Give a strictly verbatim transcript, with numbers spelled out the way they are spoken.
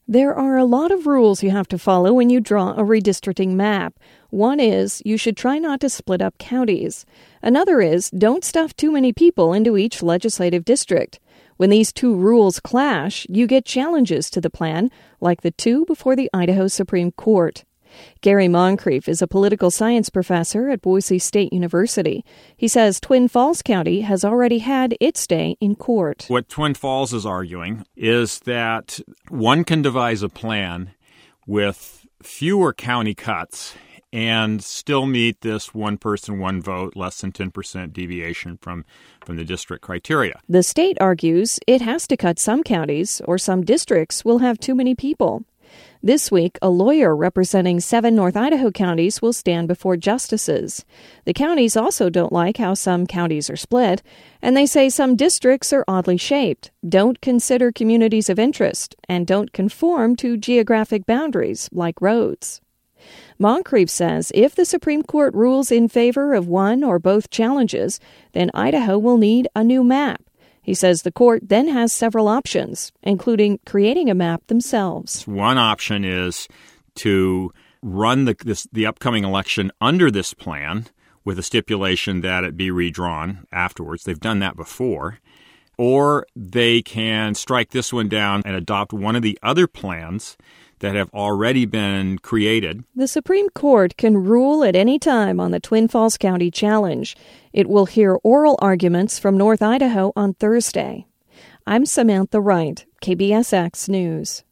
There are a lot of rules you have to follow when you draw a redistricting map. One is you should try not to split up counties. Another is don't stuff too many people into each legislative district. When these two rules clash, you get challenges to the plan, like the two before the Idaho Supreme Court. Gary Moncrief is a political science professor at Boise State University. He says Twin Falls County has already had its day in court. What Twin Falls is arguing is that one can devise a plan with fewer county cuts and still meet this one person, one vote, less than ten percent deviation from, from the district criteria. The state argues it has to cut some counties or some districts will have too many people. This week, a lawyer representing seven North Idaho counties will stand before justices. The counties also don't like how some counties are split, and they say some districts are oddly shaped, don't consider communities of interest, and don't conform to geographic boundaries like roads. Moncrief says if the Supreme Court rules in favor of one or both challenges, then Idaho will need a new map. He says the court then has several options, including creating a map themselves. One option is to run the, this, the upcoming election under this plan with a stipulation that it be redrawn afterwards. They've done that before. Or they can strike this one down and adopt one of the other plans that have already been created. The Supreme Court can rule at any time on the Twin Falls County challenge. It will hear oral arguments from North Idaho on Thursday. I'm Samantha Wright, K B S X News.